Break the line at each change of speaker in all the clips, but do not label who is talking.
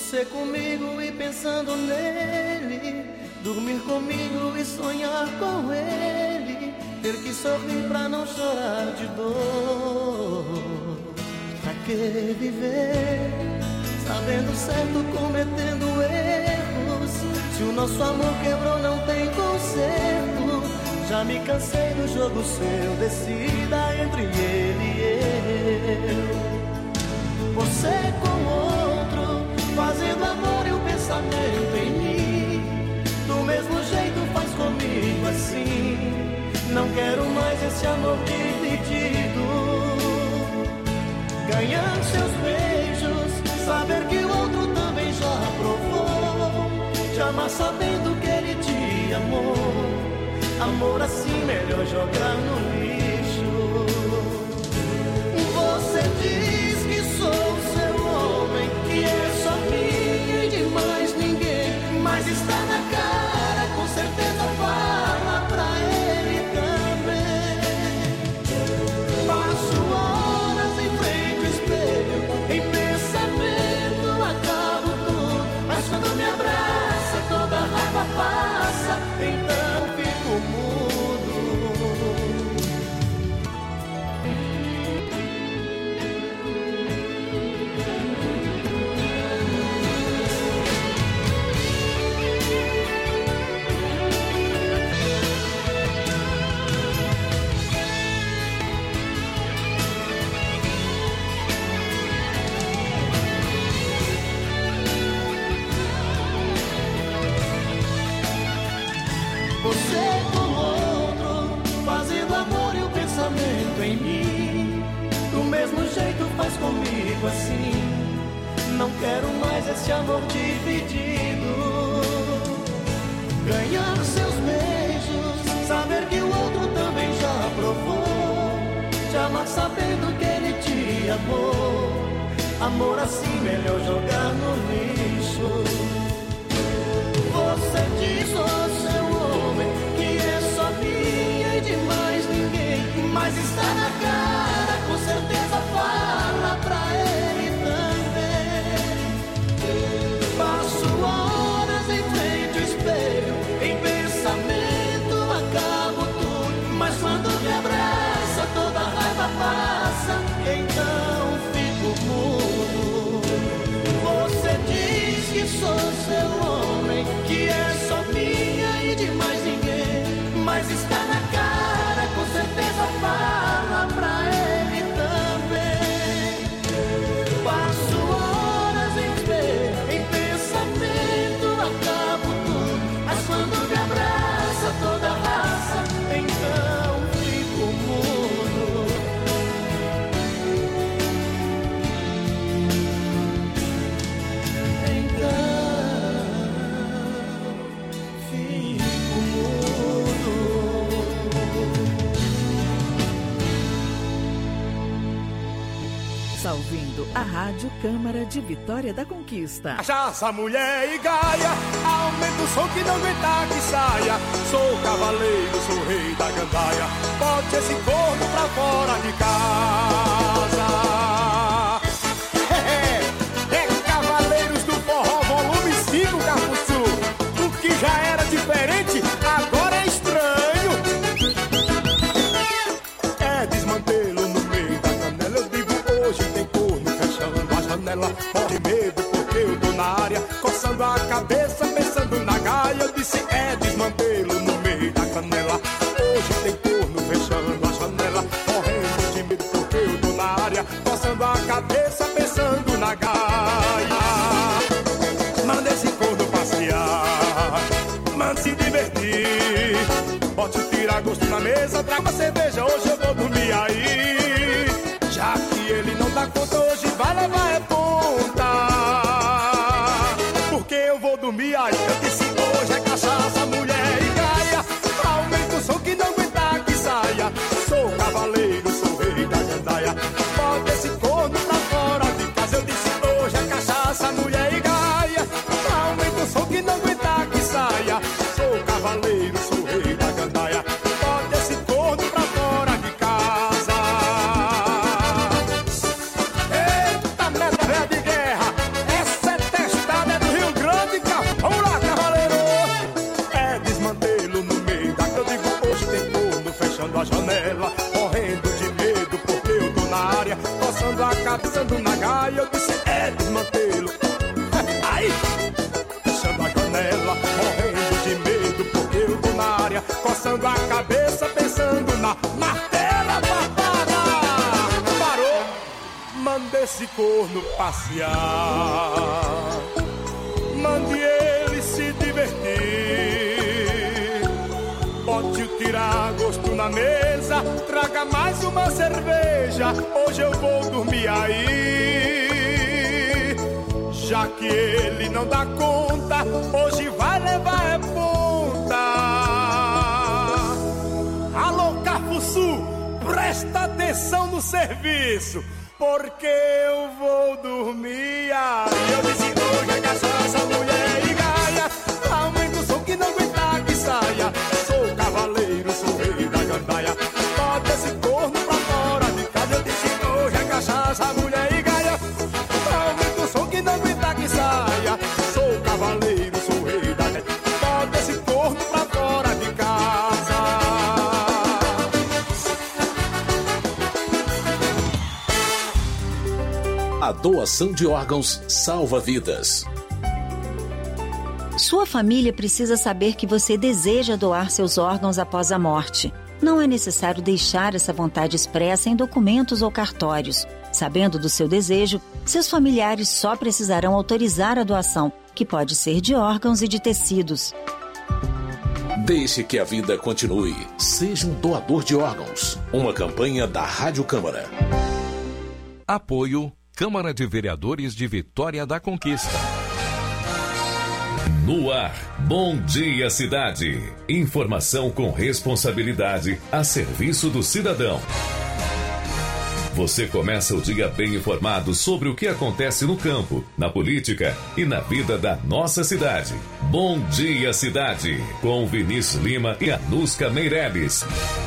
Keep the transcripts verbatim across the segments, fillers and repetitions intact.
Você comigo e pensando nele, dormir comigo e sonhar com ele, ter que sorrir pra não chorar de dor. Pra que viver, sabendo certo, cometendo erros? Se o nosso amor quebrou, não tem conserto. Já me cansei do jogo seu, decida entre ele e eu. Você com outro, fazendo amor e o pensamento em mim, do mesmo jeito faz comigo assim. Não quero mais esse amor dividido. Ganhar seus beijos, saber que o outro também já provou, te amar sabendo que ele te amou. Amor assim melhor jogar no lixo. Você diz que sou seu homem, que é só minha e de mais ninguém, mas está na cara, com certeza fala pra ele também. Passo horas em frente ao espelho, em pensamento acabo tudo, mas quando me abraça toda a raiva passa, então fico mudo. Você com outro, fazendo amor e o pensamento em mim, do mesmo jeito faz comigo assim. Não quero mais esse amor dividido. Ganhar seus beijos, saber que o outro também já provou, te amar sabendo que ele te amou. Amor assim melhor jogar no lixo. Você diz, oh seu homem, que é só minha e de mais ninguém, mas está na cara, com certeza fala pra ele também. Passo horas em frente ao espelho, em pensamento acabo tudo, mas quando me abraça toda a raiva passa, então fico mudo. Você diz que sou seu homem, que é só minha e de mais ninguém, mas está na cara, com certeza fala pra ele também. Passo horas em espelho, em pensamento acabo tudo, mas quando me abraça toda a raça, então fico mudo.
Está ouvindo a Rádio Câmara de Vitória da Conquista.
Cachaça, mulher e gaia, aumenta o som que não aguenta que saia. Sou cavaleiro, sou rei da gandaia, bote esse corno pra fora de casa. É, é, é Cavaleiros do Forró, volume cinco, Capuçu. O que já era diferente, agora é estranho. É desmantelo no meio da canela, eu digo hoje tem corno fechando a janela. Morre medo porque eu tô na área, coçando a cabeça, pensando na gaia. Eu disse é desmantelo no meio da canela. Hoje tem corno fechando a janela, morrendo de medo porque eu tô na área, coçando a cabeça, pensando na gaia. Manda esse corno passear, manda se divertir, bote tirar gosto na mesa, traga cerveja, hoje eu vou dormir aí. Já que ele não dá conta, hoje vai levar é ponta, porque eu vou dormir aí. Eu disse hoje é cachaça, mulher e gaia, aumenta o som que não aguenta que saia. Sou cavaleiro, sou rei da gandaia, bota esse corno pra fora de casa. Eu disse hoje é cachaça, mulher e gaia, aumenta o som que não aguenta que saia. Sou cavaleiro, sou rei da gandaia, bota esse corno pra fora de janela, correndo de medo porque eu tô na área, coçando a cabeça na gaia, eu disse é desmantelo. Aí, fechando a janela, correndo de medo porque eu tô na área, coçando a cabeça pensando na martela papada. Parou, manda esse corno passear, mande ele se divertir, bote o tira-gosto na mesa, traga mais uma cerveja, hoje eu vou dormir aí. Já que ele não dá conta, hoje vai levar é ponta. Alô, Cafuçu, presta atenção no serviço, porque eu vou dormir aí. Eu disse hoje é cachaça, mulher e gaia, aumenta o som que não aguenta que saia. Sou cavaleiro, sou rei da gandaia, bota esse corno pra fora de casa. Eu disse hoje é cachaça, mulher e gaia, aumenta o som que não aguenta que saia. Sou cavaleiro, sou rei da gandaia, bota esse corno pra fora de casa.
A doação de órgãos salva vidas.
Sua família precisa saber que você deseja doar seus órgãos após a morte. Não é necessário deixar essa vontade expressa em documentos ou cartórios. Sabendo do seu desejo, seus familiares só precisarão autorizar a doação, que pode ser de órgãos e de tecidos.
Deixe que a vida continue. Seja um doador de órgãos. Uma campanha da Rádio Câmara.
Apoio Câmara de Vereadores de Vitória da Conquista.
No ar, Bom Dia Cidade. Informação com responsabilidade a serviço do cidadão. Você começa o dia bem informado sobre o que acontece no campo, na política e na vida da nossa cidade. Bom Dia Cidade, com Vinícius Lima e Anuska Meireles.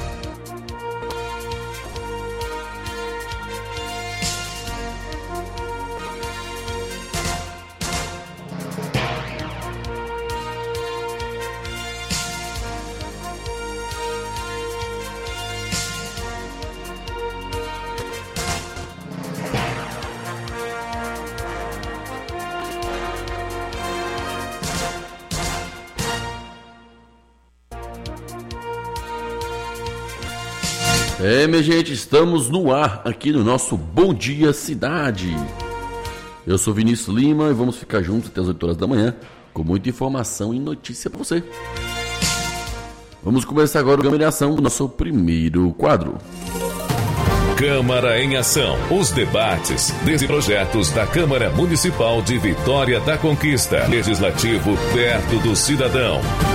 É, minha gente, estamos no ar aqui no nosso Bom Dia Cidade. Eu sou Vinícius Lima e vamos ficar juntos até as oito horas da manhã com muita informação e notícia para você. Vamos começar agora a Câmara em Ação, o nosso primeiro quadro.
Câmara em Ação, os debates desde projetos da Câmara Municipal de Vitória da Conquista. Legislativo perto do cidadão.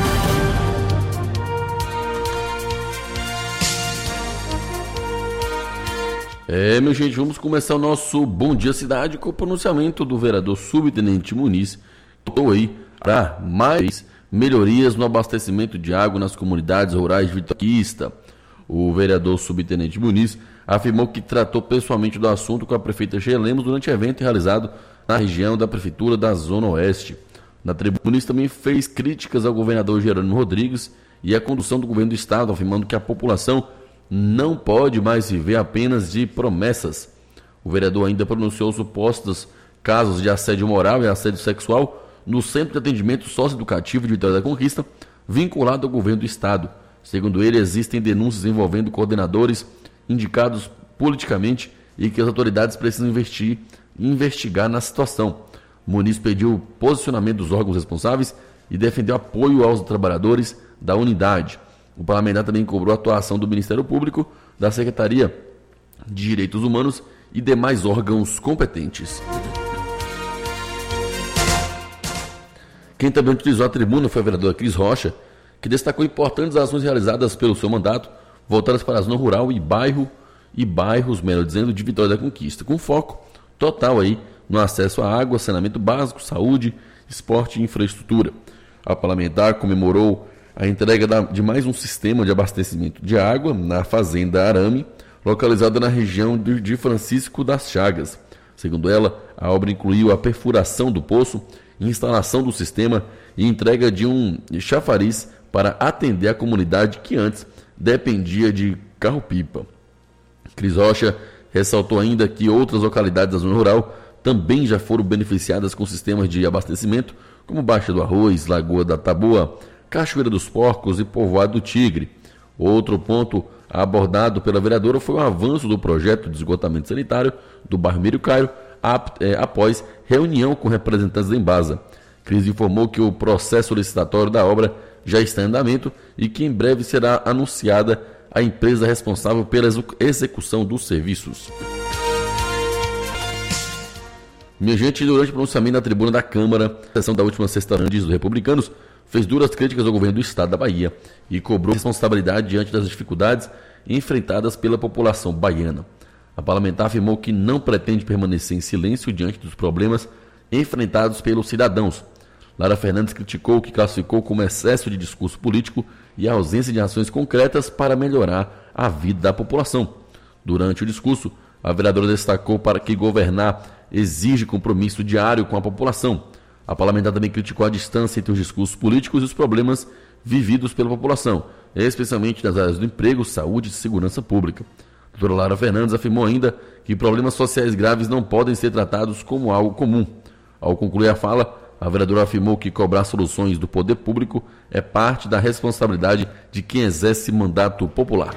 É, meu gente, vamos começar o nosso Bom Dia Cidade com o pronunciamento do vereador subtenente Muniz, que estou aí para mais melhorias no abastecimento de água nas comunidades rurais de Vitória. O vereador subtenente Muniz afirmou que tratou pessoalmente do assunto com a prefeita Sheila Lemos durante evento realizado na região da prefeitura da Zona Oeste. Na tribuna, Muniz também fez críticas ao governador Jerônimo Rodrigues e à condução do governo do estado, afirmando que a população não pode mais viver apenas de promessas. O vereador ainda pronunciou supostos casos de assédio moral e assédio sexual no Centro de Atendimento Socioeducativo de Vitória da Conquista, vinculado ao governo do estado. Segundo ele, existem denúncias envolvendo coordenadores indicados politicamente e que as autoridades precisam investir e investigar na situação. Muniz pediu o posicionamento dos órgãos responsáveis e defendeu apoio aos trabalhadores da unidade. O parlamentar também cobrou a atuação do Ministério Público, da Secretaria de Direitos Humanos e demais órgãos competentes. Quem também utilizou a tribuna foi a vereadora Cris Rocha, que destacou importantes ações realizadas pelo seu mandato, voltadas para a zona rural e bairro e bairros, melhor dizendo, de Vitória da Conquista, com foco total aí no acesso à água, saneamento básico, saúde, esporte e infraestrutura. A parlamentar comemorou a entrega de mais um sistema de abastecimento de água na Fazenda Arame, localizada na região de Francisco das Chagas. Segundo ela, a obra incluiu a perfuração do poço, instalação do sistema e entrega de um chafariz para atender a comunidade que antes dependia de carro-pipa. Cris Rocha ressaltou ainda que outras localidades da zona rural também já foram beneficiadas com sistemas de abastecimento, como Baixa do Arroz, Lagoa da Taboa, Cachoeira dos Porcos e Povoado do Tigre. Outro ponto abordado pela vereadora foi o avanço do projeto de esgotamento sanitário do bairro Mírio Cairo, após reunião com representantes da Embasa. Cris informou que o processo licitatório da obra já está em andamento e que em breve será anunciada a empresa responsável pela execução dos serviços. Minha gente, durante o pronunciamento na tribuna da Câmara, a sessão da última sexta-feira dos Republicanos fez duras críticas ao governo do estado da Bahia e cobrou responsabilidade diante das dificuldades enfrentadas pela população baiana. A parlamentar afirmou que não pretende permanecer em silêncio diante dos problemas enfrentados pelos cidadãos. Lara Fernandes criticou o que classificou como excesso de discurso político e a ausência de ações concretas para melhorar a vida da população. Durante o discurso, a vereadora destacou para que governar exige compromisso diário com a população. A parlamentar também criticou a distância entre os discursos políticos e os problemas vividos pela população, especialmente nas áreas do emprego, saúde e segurança pública. A doutora Lara Fernandes afirmou ainda que problemas sociais graves não podem ser tratados como algo comum. Ao concluir a fala, a vereadora afirmou que cobrar soluções do poder público é parte da responsabilidade de quem exerce mandato popular.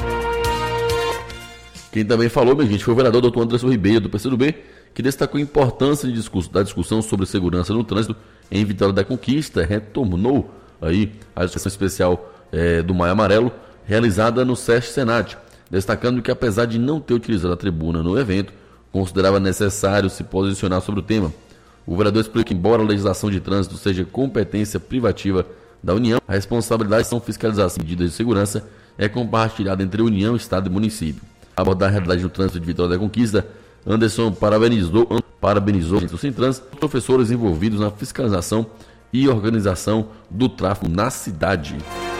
Quem também falou, minha gente, foi o vereador doutor Anderson Ribeiro, do P C do B, que destacou a importância de discurso, da discussão sobre segurança no trânsito em Vitória da Conquista, retornou aí a discussão especial é, do Maio Amarelo, realizada no SESC Senat, destacando que apesar de não ter utilizado a tribuna no evento, considerava necessário se posicionar sobre o tema. O vereador explicou que, embora a legislação de trânsito seja competência privativa da União, a responsabilidade de fiscalização de medidas de segurança é compartilhada entre a União, Estado e município. A abordar a realidade do trânsito de Vitória da Conquista, Anderson parabenizou, parabenizou os sem trânsito, os professores envolvidos na fiscalização e organização do tráfego na cidade.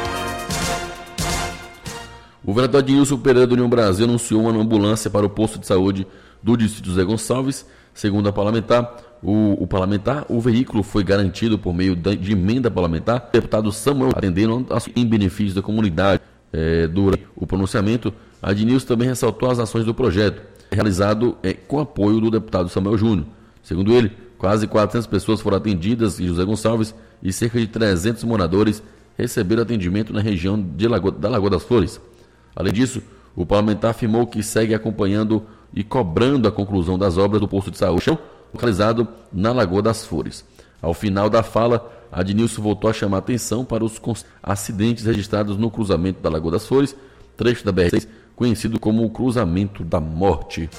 O vereador Adilson Pereira do União Brasil anunciou uma ambulância para o posto de saúde do distrito Zé Gonçalves. Segundo a parlamentar, o, o parlamentar, o veículo foi garantido por meio de, de emenda parlamentar. O deputado Samuel atendendo em benefício da comunidade. É, durante o pronunciamento, Adilson também ressaltou as ações do projeto, realizado é, com apoio do deputado Samuel Júnior. Segundo ele, quase quatrocentas pessoas foram atendidas em José Gonçalves e cerca de trezentos moradores receberam atendimento na região de Lagoa, da Lagoa das Flores. Além disso, o parlamentar afirmou que segue acompanhando e cobrando a conclusão das obras do posto de saúde localizado na Lagoa das Flores. Ao final da fala, Adnilson voltou a chamar a atenção para os acidentes registrados no cruzamento da Lagoa das Flores, trecho da B R seis, conhecido como o Cruzamento da Morte.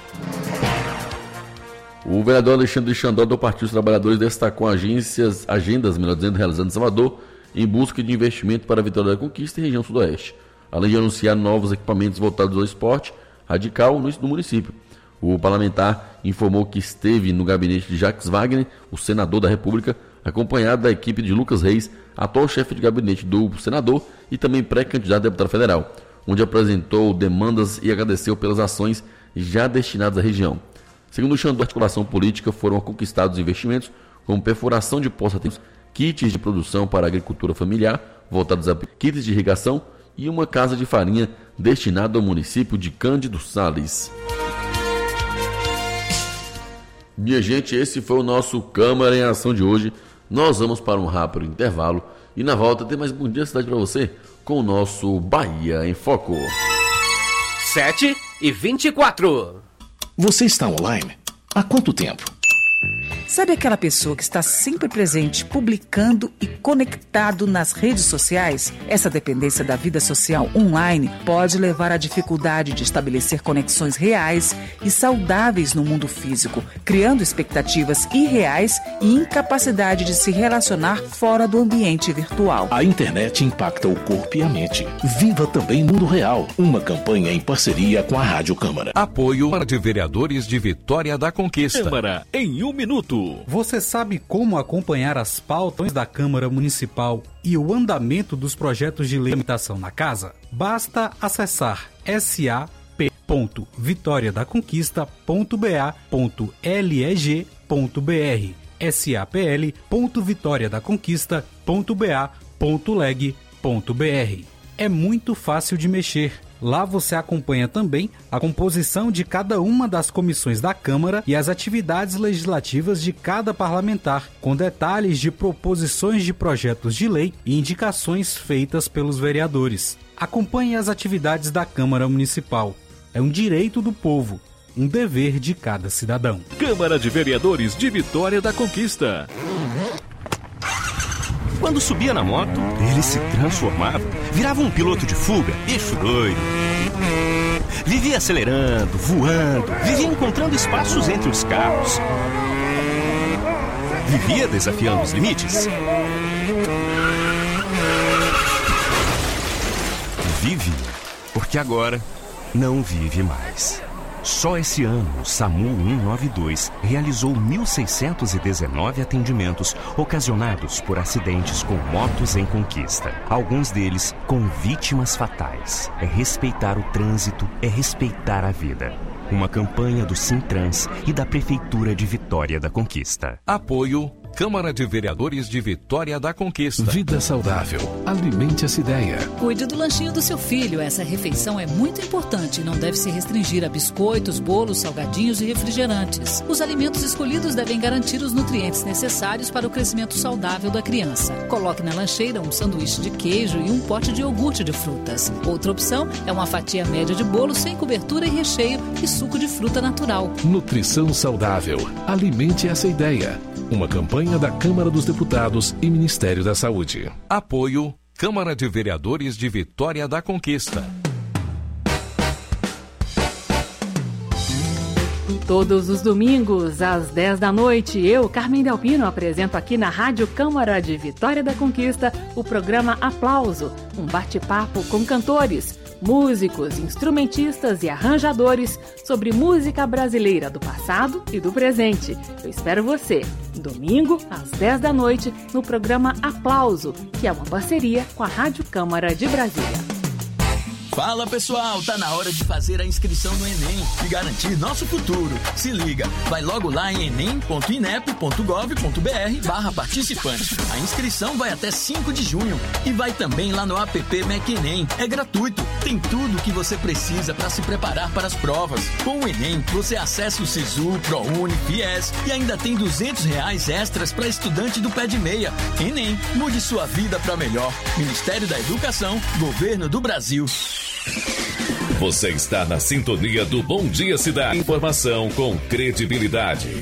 O vereador Alexandre Xandó, do Partido dos Trabalhadores, destacou agências, agendas, melhor dizendo, realizadas em Salvador, em busca de investimento para a Vitória da Conquista e região sudoeste, além de anunciar novos equipamentos voltados ao esporte radical no, no município. O parlamentar informou que esteve no gabinete de Jacques Wagner, o senador da República, acompanhado da equipe de Lucas Reis, atual chefe de gabinete do senador e também pré-candidato a deputado federal, onde apresentou demandas e agradeceu pelas ações já destinadas à região. Segundo o Xandó, a articulação política foram conquistados investimentos como perfuração de poços, kits de produção para a agricultura familiar, voltados a kits de irrigação e uma casa de farinha destinada ao município de Cândido Sales. Minha gente, esse foi o nosso Câmara em Ação de hoje. Nós vamos para um rápido intervalo e na volta tem mais Bom Dia Cidade para você com o nosso Bahia em Foco.
sete e vinte e quatro.
Você está online? Há quanto tempo?
Sabe aquela pessoa que está sempre presente, publicando e conectado nas redes sociais? Essa dependência da vida social online pode levar à dificuldade de estabelecer conexões reais e saudáveis no mundo físico, criando expectativas irreais e incapacidade de se relacionar fora do ambiente virtual.
A internet impacta o corpo e a mente. Viva também Mundo Real, uma campanha em parceria com a Rádio Câmara.
Apoio de vereadores de Vitória da Conquista.
Câmara em um minuto.
Você sabe como acompanhar as pautas da Câmara Municipal e o andamento dos projetos de lei de limitação na casa? Basta acessar s a p ponto vitória da conquista ponto b a ponto leg ponto b r, sapl ponto vitória da conquista ponto b a ponto leg ponto b r. É muito fácil de mexer. Lá você acompanha também a composição de cada uma das comissões da Câmara e as atividades legislativas de cada parlamentar, com detalhes de proposições de projetos de lei e indicações feitas pelos vereadores. Acompanhe as atividades da Câmara Municipal. É um direito do povo, um dever de cada cidadão.
Câmara de Vereadores de Vitória da Conquista. Quando subia na moto, ele se transformava, virava um piloto de fuga, bicho doido. Vivia acelerando, voando, vivia encontrando espaços entre os carros. Vivia desafiando os limites. Vive, porque agora não vive mais. Só esse ano, o SAMU cento e noventa e dois realizou mil seiscentos e dezenove atendimentos ocasionados por acidentes com motos em Conquista. Alguns deles com vítimas fatais. É respeitar o trânsito, é respeitar a vida. Uma campanha do Sintrans e da Prefeitura de Vitória da Conquista.
Apoio Câmara de Vereadores de Vitória da Conquista.
Vida saudável. Alimente essa ideia.
Cuide do lanchinho do seu filho. Essa refeição é muito importante e não deve se restringir a biscoitos, bolos, salgadinhos e refrigerantes. Os alimentos escolhidos devem garantir os nutrientes necessários para o crescimento saudável da criança. Coloque na lancheira um sanduíche de queijo e um pote de iogurte de frutas. Outra opção é uma fatia média de bolo sem cobertura e recheio e suco de fruta natural.
Nutrição saudável. Alimente essa ideia. Uma campanha da Câmara dos Deputados e Ministério da Saúde.
Apoio Câmara de Vereadores de Vitória da Conquista.
Todos os domingos, às dez da noite, eu, Carmen Delpino, apresento aqui na Rádio Câmara de Vitória da Conquista o programa Aplauso, um bate-papo com cantores, músicos, instrumentistas e arranjadores sobre música brasileira do passado e do presente. Eu espero você, domingo, às dez da noite, no programa Aplauso, que é uma parceria com a Rádio Câmara de Brasília.
Fala pessoal, tá na hora de fazer a inscrição no Enem e garantir nosso futuro. Se liga, vai logo lá em enem ponto inep ponto gov ponto br barra participante. A inscrição vai até cinco de junho e vai também lá no app Mac Enem. É gratuito, tem tudo o que você precisa para se preparar para as provas. Com o Enem, você acessa o Sisu, ProUni, Fies e ainda tem duzentos reais extras para estudante do pé de meia. Enem, mude sua vida para melhor. Ministério da Educação, Governo do Brasil.
Você está na sintonia do Bom Dia Cidade. Informação com credibilidade.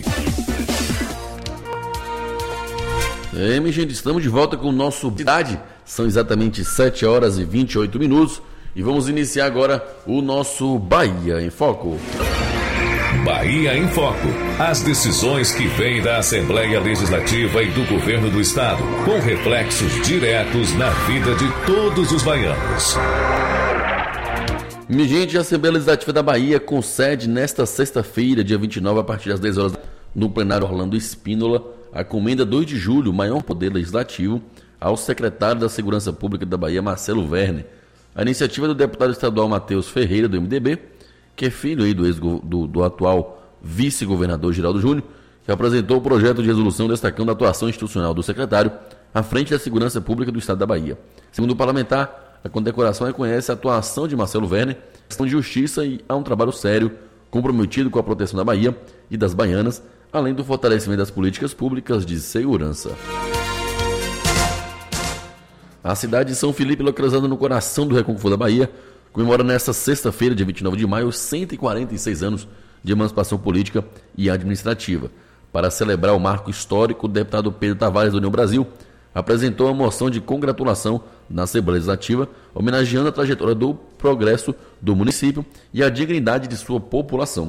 É, minha gente, estamos de volta com o nosso Cidade. São exatamente sete horas e vinte e oito minutos. E vamos iniciar agora o nosso Bahia em Foco.
Bahia em Foco. As decisões que vêm da Assembleia Legislativa e do Governo do Estado, com reflexos diretos na vida de todos os baianos.
Minha gente, a Assembleia Legislativa da Bahia concede nesta sexta-feira, dia vinte e nove, a partir das dez horas, no plenário Orlando Espínola, a comenda dois de julho, maior poder legislativo, ao secretário da Segurança Pública da Bahia, Marcelo Werner. A iniciativa do deputado estadual Matheus Ferreira, do M D B, que é filho aí do, ex, do, do atual vice-governador Giraldo Júnior, que apresentou o projeto de resolução destacando a atuação institucional do secretário à frente da Segurança Pública do Estado da Bahia. Segundo o parlamentar, a condecoração reconhece a atuação de Marcelo Werner, questão de justiça e há um trabalho sério, comprometido com a proteção da Bahia e das baianas, além do fortalecimento das políticas públicas de segurança. A cidade de São Felipe, localizada no coração do Recôncavo da Bahia, comemora nesta sexta-feira, dia vinte e nove de maio, cento e quarenta e seis anos de emancipação política e administrativa. Para celebrar o marco histórico, o deputado Pedro Tavares, da União Brasil, apresentou uma moção de congratulação na Assembleia Legislativa, homenageando a trajetória do progresso do município e a dignidade de sua população.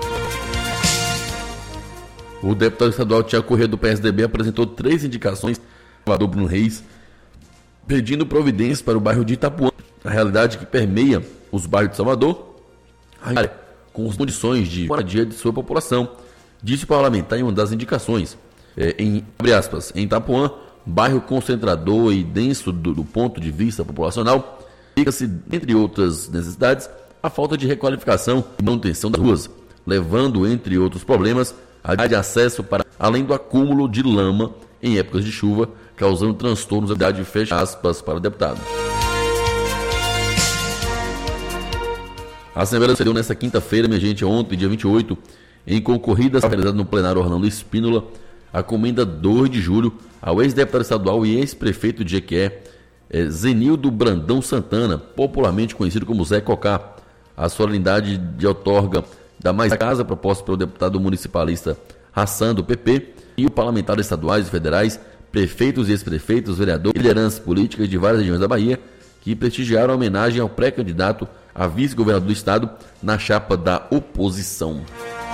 O deputado estadual Tiago Corrêa, do P S D B, apresentou três indicações ao governador Bruno Reis, pedindo providências para o bairro de Itapuã, a realidade que permeia os bairros de Salvador, com as condições de moradia de sua população. Disse o parlamentar em uma das indicações, é, em, abre aspas, em Itapuã, bairro concentrador e denso do, do ponto de vista populacional, fica-se, entre outras necessidades, a falta de requalificação e manutenção das ruas, levando, entre outros problemas, a de acesso para, além do acúmulo de lama em épocas de chuva, causando transtornos da cidade, fecha aspas para o deputado. A Assembleia decidiu nesta quinta-feira, minha gente, ontem, dia vinte e oito, em concorrida realizada no plenário Orlando Espínola, a comenda dois de julho ao ex-deputado estadual e ex-prefeito de Jequié, é, Zenildo Brandão Santana, popularmente conhecido como Zé Cocá. A solenidade de outorga da mais casa proposta pelo deputado municipalista Hassan do P P e o parlamentares estaduais e federais, prefeitos e ex-prefeitos, vereadores e lideranças políticas de várias regiões da Bahia, que prestigiaram a homenagem ao pré-candidato a vice-governador do estado na chapa da oposição.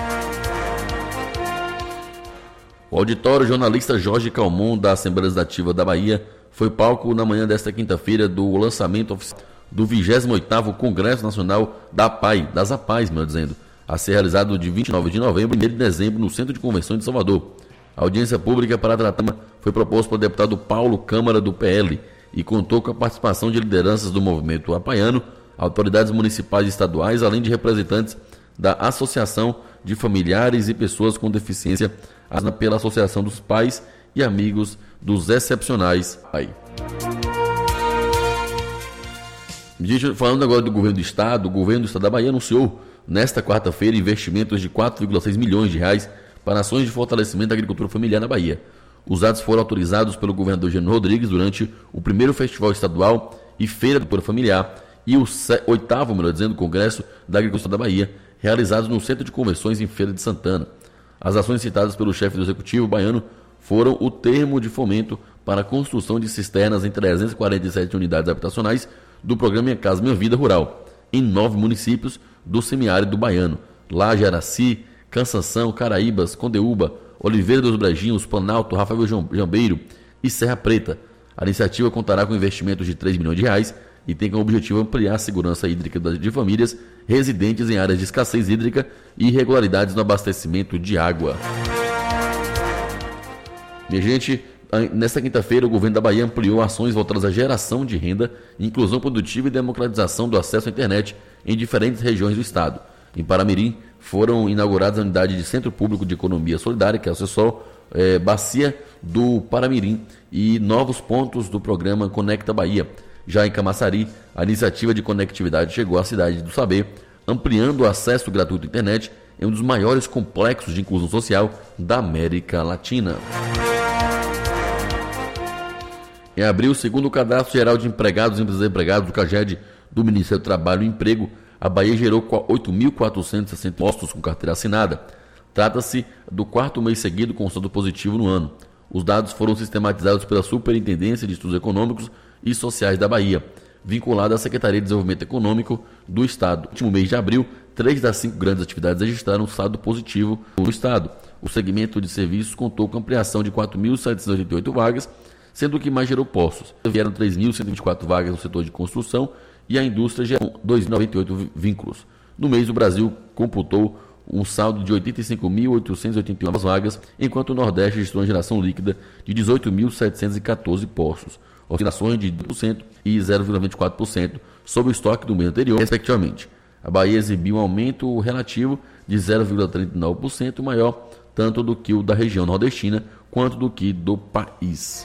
O auditório jornalista Jorge Calmon, da Assembleia Legislativa da Bahia, foi palco na manhã desta quinta-feira do lançamento oficial do vigésimo oitavo Congresso Nacional da A P A I, das A P A Is, melhor dizendo, a ser realizado de vinte e nove de novembro e primeiro de dezembro no Centro de Convenções de Salvador. A audiência pública para a trama foi proposta pelo deputado Paulo Câmara do P L e contou com a participação de lideranças do movimento apaiano, autoridades municipais e estaduais, além de representantes da Associação de Familiares e Pessoas com Deficiência, pela Associação dos Pais e Amigos dos Excepcionais A P A I. Falando agora do governo do estado, o governo do estado da Bahia anunciou nesta quarta-feira investimentos de quatro vírgula seis milhões de reais para ações de fortalecimento da agricultura familiar na Bahia. Os atos foram autorizados pelo governador Gênio Rodrigues durante o primeiro Festival Estadual e Feira da Agricultura Familiar e o oitavo, melhor dizendo, Congresso da Agricultura da Bahia, realizados no Centro de Convenções em Feira de Santana. As ações citadas pelo chefe do Executivo baiano foram o termo de fomento para a construção de cisternas em trezentas e quarenta e sete unidades habitacionais do programa Minha Casa Minha Vida Rural, em nove municípios do semiárido baiano: Laje, Araci, Cansanção, Caraíbas, Condeúba, Oliveira dos Brejinhos, Planalto, Rafael Jambeiro e Serra Preta. A iniciativa contará com investimentos de três milhões de reais e tem como objetivo ampliar a segurança hídrica de famílias residentes em áreas de escassez hídrica e irregularidades no abastecimento de água. Minha gente, nesta quinta-feira o governo da Bahia ampliou ações voltadas à geração de renda, inclusão produtiva e democratização do acesso à internet em diferentes regiões do estado. Em Paramirim foram inauguradas a unidade de Centro Público de Economia Solidária, que é o CESOL, é, Bacia do Paramirim, e novos pontos do programa Conecta Bahia. Já em Camaçari, a iniciativa de conectividade chegou à cidade do Saber, ampliando o acesso gratuito à internet em um dos maiores complexos de inclusão social da América Latina. Em abril, segundo o Cadastro Geral de Empregados e Desempregados do CAGED do Ministério do Trabalho e Emprego, a Bahia gerou oito mil quatrocentos e sessenta postos com carteira assinada. Trata-se do quarto mês seguido com saldo positivo no ano. Os dados foram sistematizados pela Superintendência de Estudos Econômicos e Sociais da Bahia, vinculada à Secretaria de Desenvolvimento Econômico do Estado. No último mês de abril, três das cinco grandes atividades registraram saldo positivo no Estado. O segmento de serviços contou com ampliação de quatro mil setecentas e oitenta e oito vagas, sendo que mais gerou postos. Vieram três mil cento e vinte e quatro vagas no setor de construção e a indústria gerou dois mil e noventa e oito vínculos. No mês, o Brasil computou um saldo de oitenta e cinco mil oitocentas e oitenta e uma vagas, enquanto o Nordeste registrou uma geração líquida de dezoito mil setecentos e quatorze postos, oscilações de dois por cento e zero vírgula vinte e quatro por cento sobre o estoque do mês anterior, respectivamente. A Bahia exibiu um aumento relativo de zero vírgula trinta e nove por cento, maior tanto do que o da região nordestina quanto do que do país.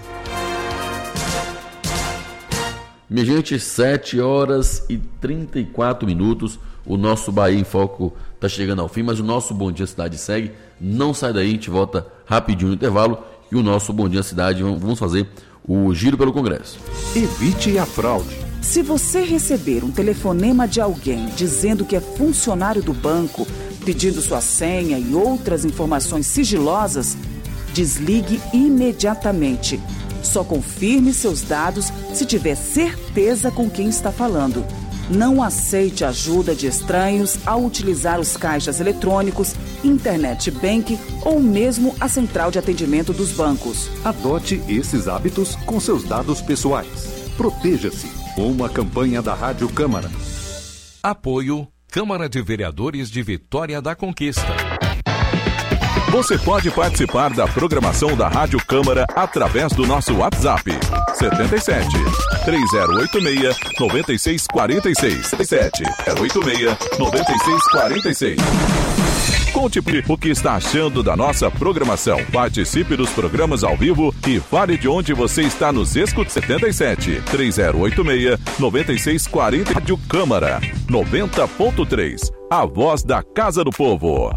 Minha gente, sete horas e trinta e quatro minutos, o nosso Bahia em Foco está chegando ao fim, mas o nosso Bom Dia Cidade segue. Não sai daí, a gente volta rapidinho no intervalo e o nosso Bom Dia Cidade, vamos fazer o giro pelo Congresso.
Evite a fraude.
Se você receber um telefonema de alguém dizendo que é funcionário do banco, pedindo sua senha e outras informações sigilosas, desligue imediatamente. Só confirme seus dados se tiver certeza com quem está falando. Não aceite ajuda de estranhos ao utilizar os caixas eletrônicos, internet banking ou mesmo a central de atendimento dos bancos.
Adote esses hábitos com seus dados pessoais. Proteja-se. Uma campanha da Rádio Câmara.
Apoio Câmara de Vereadores de Vitória da Conquista.
Você pode participar da programação da Rádio Câmara através do nosso WhatsApp setenta e sete, três zero oito seis, nove seis quatro seis sete zero oito seis, nove seis quatro seis. Conte o que está achando da nossa programação. Participe dos programas ao vivo e fale de onde você está nos escutando. setenta e sete, três zero oito seis, nove seis quatro zero. Rádio Câmara noventa ponto três. A voz da Casa do Povo.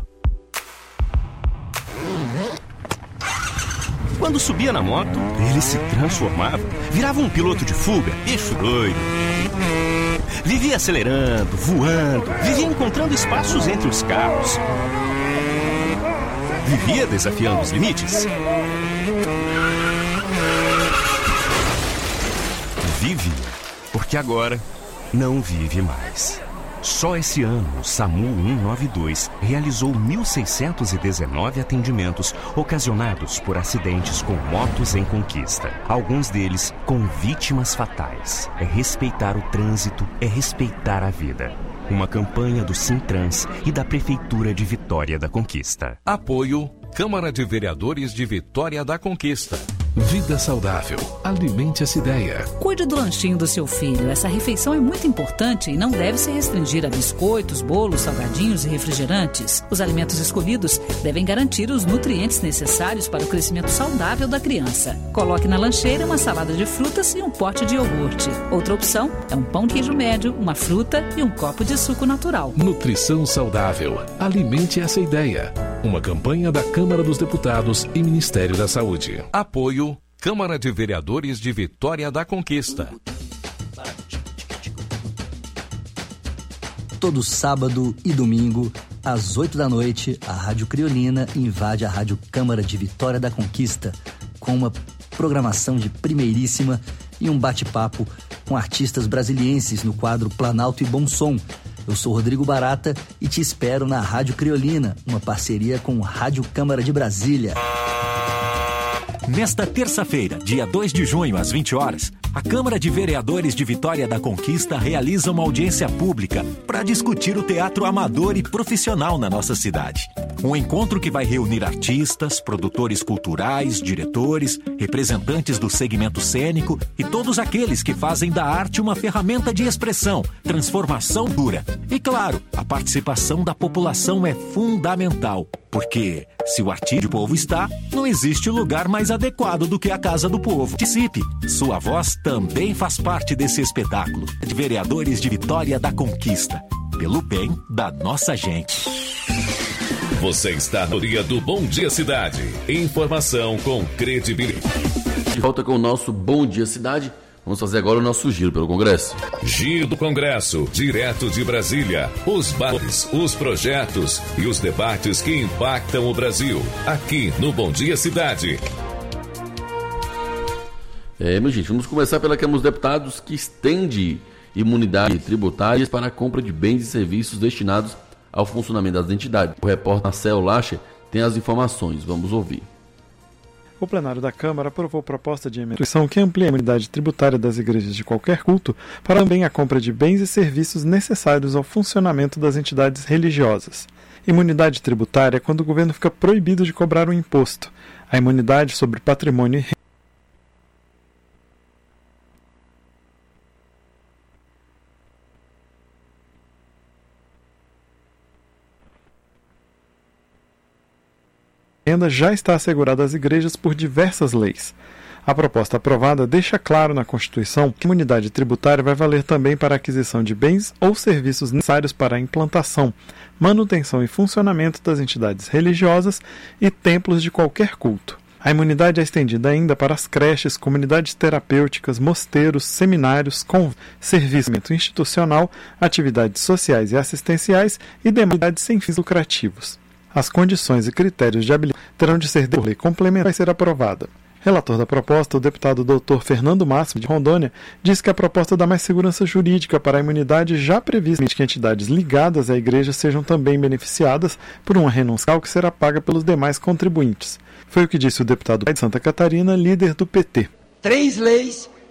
Quando subia na moto, ele se transformava, virava um piloto de fuga, bicho doido. Vivia acelerando, voando, vivia encontrando espaços entre os carros. Vivia desafiando os limites. Vive, porque agora não vive mais. Só esse ano, o SAMU cento e noventa e dois realizou mil seiscentos e dezenove atendimentos ocasionados por acidentes com motos em conquista. Alguns deles com vítimas fatais. É respeitar o trânsito, é respeitar a vida. Uma campanha do Sintrans e da Prefeitura de Vitória da Conquista.
Apoio Câmara de Vereadores de Vitória da Conquista. Vida saudável. Alimente essa ideia.
Cuide do lanchinho do seu filho. Essa refeição é muito importante e não deve se restringir a biscoitos, bolos, salgadinhos e refrigerantes. Os alimentos escolhidos devem garantir os nutrientes necessários para o crescimento saudável da criança. Coloque na lancheira uma salada de frutas e um pote de iogurte. Outra opção é um pão queijo médio, uma fruta e um copo de suco natural.
Nutrição saudável. Alimente essa ideia. Uma campanha da Câmara dos Deputados e Ministério da Saúde.
Apoio Câmara de Vereadores de Vitória da Conquista.
Todo sábado e domingo, às oito da noite, a Rádio Criolina invade a Rádio Câmara de Vitória da Conquista com uma programação de primeiríssima e um bate-papo com artistas brasilienses no quadro Planalto e Bom Som. Eu sou Rodrigo Barata e te espero na Rádio Criolina, uma parceria com Rádio Câmara de Brasília.
Nesta terça-feira, dia dois de junho, às vinte horas, a Câmara de Vereadores de Vitória da Conquista realiza uma audiência pública para discutir o teatro amador e profissional na nossa cidade. Um encontro que vai reunir artistas, produtores culturais, diretores, representantes do segmento cênico e todos aqueles que fazem da arte uma ferramenta de expressão, transformação dura. E claro, a participação da população é fundamental. Porque, se o artista do povo está, não existe lugar mais adequado do que a Casa do Povo. Participe! Sua voz também faz parte desse espetáculo. De Vereadores de Vitória da Conquista. Pelo bem da nossa gente.
Você está no dia do Bom Dia Cidade. Informação com credibilidade.
De volta com o nosso Bom Dia Cidade. Vamos fazer agora o nosso giro pelo Congresso.
Giro do Congresso, direto de Brasília. Os valores, os projetos e os debates que impactam o Brasil. Aqui no Bom Dia Cidade.
É, meu gente, vamos começar pela Câmara dos Deputados, que estende imunidade tributárias para a compra de bens e serviços destinados ao funcionamento das entidades. O repórter Marcelo Lacher tem as informações. Vamos ouvir.
O plenário da Câmara aprovou proposta de emenda que amplia a imunidade tributária das igrejas de qualquer culto para também a compra de bens e serviços necessários ao funcionamento das entidades religiosas. Imunidade tributária é quando o governo fica proibido de cobrar um imposto. A imunidade sobre patrimônio e renda já está assegurada às igrejas por diversas leis. A proposta aprovada deixa claro na Constituição que a imunidade tributária vai valer também para a aquisição de bens ou serviços necessários para a implantação, manutenção e funcionamento das entidades religiosas e templos de qualquer culto. A imunidade é estendida ainda para as creches, comunidades terapêuticas, mosteiros, seminários, com serviço institucional, atividades sociais e assistenciais e demais sem fins lucrativos. As condições e critérios de habilitação terão de ser de lei complementar e ser aprovada. Relator da proposta, o deputado doutor Fernando Máximo, de Rondônia, diz que a proposta dá mais segurança jurídica para a imunidade já prevista que entidades ligadas à igreja sejam também beneficiadas por uma renúncia que será paga pelos demais contribuintes. Foi o que disse o deputado de Santa Catarina, líder do P T.
Três leis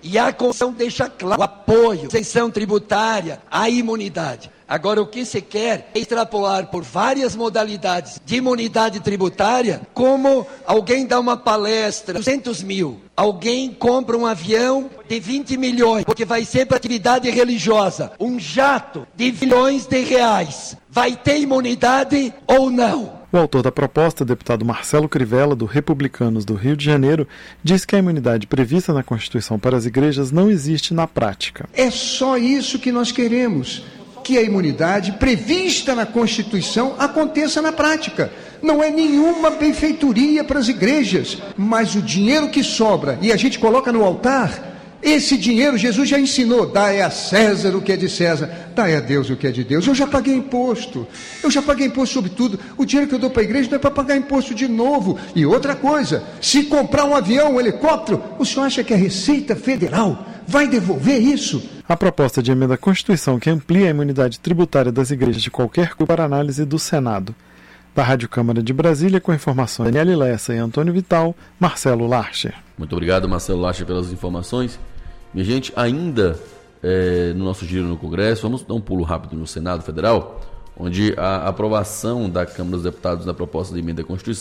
E a Constituição deixa claro o apoio, isenção tributária, a imunidade. Agora, o que se quer é extrapolar por várias modalidades de imunidade tributária, como alguém dá uma palestra, duzentos mil, alguém compra um avião de vinte milhões, porque vai ser para atividade religiosa, um jato de bilhões de reais, vai ter imunidade ou não?
O autor da proposta, deputado Marcelo Crivella, do Republicanos do Rio de Janeiro, diz que a imunidade prevista na Constituição para as igrejas não existe na prática.
É só isso que nós queremos, que a imunidade prevista na Constituição aconteça na prática. Não é nenhuma benfeitoria para as igrejas, mas o dinheiro que sobra e a gente coloca no altar, esse dinheiro Jesus já ensinou, dai a César o que é de César, dai a Deus o que é de Deus. Eu já paguei imposto, eu já paguei imposto sobre tudo, o dinheiro que eu dou para a igreja não é para pagar imposto de novo. E outra coisa, se comprar um avião, um helicóptero, o senhor acha que a Receita Federal vai devolver isso?
A proposta de emenda à Constituição que amplia a imunidade tributária das igrejas de qualquer cor para análise do Senado. Da Rádio Câmara de Brasília, com informações de Daniele Lessa e Antônio Vital, Marcelo Larcher.
Muito obrigado, Marcelo Larcher, pelas informações. Minha gente, ainda é, no nosso giro no Congresso, vamos dar um pulo rápido no Senado Federal, onde a aprovação da Câmara dos Deputados da proposta de emenda à Constituição